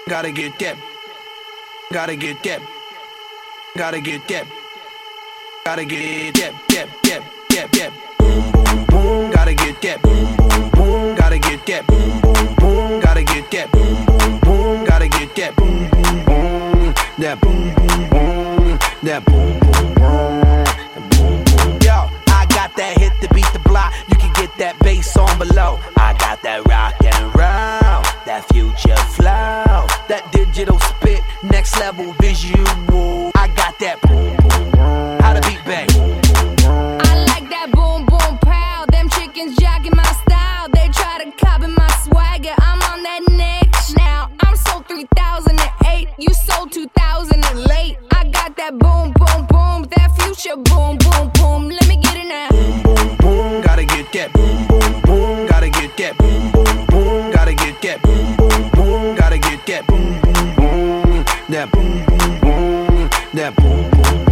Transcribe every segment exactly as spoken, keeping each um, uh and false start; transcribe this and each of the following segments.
Gotta get that. Gotta get that. Gotta get that. Gotta get that. That. That. That. That. Boom boom boom. Gotta get that. Boom boom boom. Gotta get that. Boom boom boom. Gotta get that. Boom boom boom. Gotta get that. Boom boom boom. That boom boom boom. That boom boom boom. Yo, I got that hit to beat the block. You can get that bass on below. I got that rock and roll, that future flow, that digital spit, next level visual. I got that boom boom boom. How to beat bang. I like that boom boom pow. Them chickens jacking my style. They try to copy my swagger. I'm on that next now. I'm sold three thousand eight. You sold two thousand and late. I got that boom boom boom. That future boom boom boom. Let me get it now. Boom boom boom. Gotta get that boom boom boom. Gotta get that boom boom boom. Gotta get that boom boom boom. Gotta get that boom boom boom. That boom boom boom. That boom boom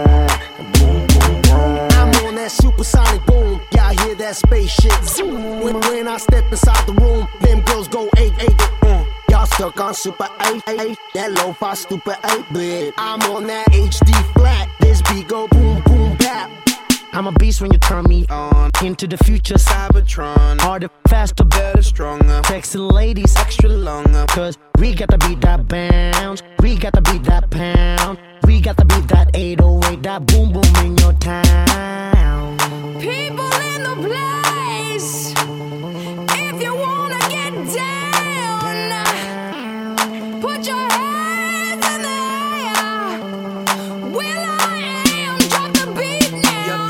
boom. I'm on that supersonic boom. Y'all hear that spaceship zoom. When, when I step inside the room, them girls go eight eight. Mm. Y'all stuck on super eight eight. That lo-fi stupid eight bit. I'm on that H D flat. This beat go boom boom bap. I'm a beast when you turn me on. Into the future, Cybertron. Harder, faster, better, stronger. Texting ladies extra longer. Cause we got to beat that bounce. We got to beat that pound. We got to beat that eight oh eight. That boom boom in your town. People in the place. If you wanna get down, put your hands in the air. Will I am, drop the beat now.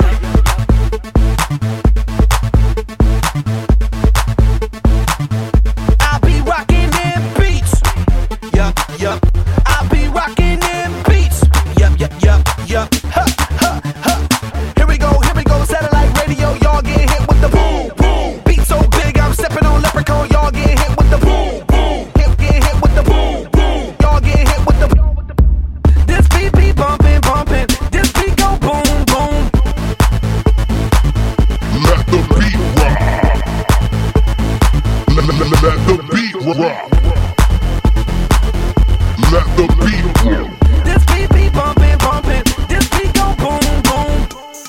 I be rocking them beats. Yup, yup. I be rocking them beats. Yup, yup, yup, yup. Ha, ha, ha. Here we go, here we go. Satellite radio, y'all get hit with the boom, boom. Beat so big, I'm stepping on leprechaun. Y'all get hit with the boom, boom. Hit, get hit with the boom, boom. Y'all get hit with the. This beat be bumping, bumping. This beat go boom, boom. Let the beat rock. Let, let, let, let the beat rock. Let the beat rock. This beat be bumping, bumping. This beat go boom, boom.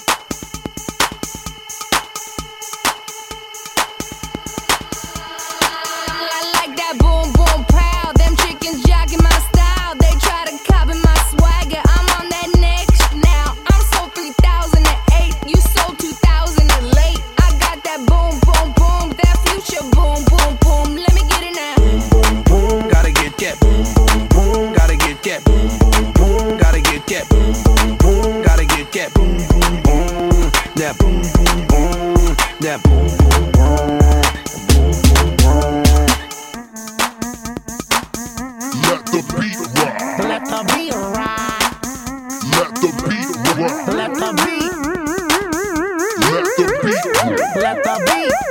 I like that boom boom pow. Them chickens jacking my style. They try to copy my swagger. I'm on that next now. I'm sold three thousand eight. You sold two thousand and late. I got that boom boom boom. That future boom boom boom. Let me get it now. Boom boom boom. Gotta get that boom boom boom. Gotta get that boom boom boom. Gotta get that boom boom boom. Gotta get that boom boom boom. That boom boom boom. That boom boom boom. Let the beat rock. Let the beat rock. Let the beat rock. Let the beat. Let the beat rock. Let the beat.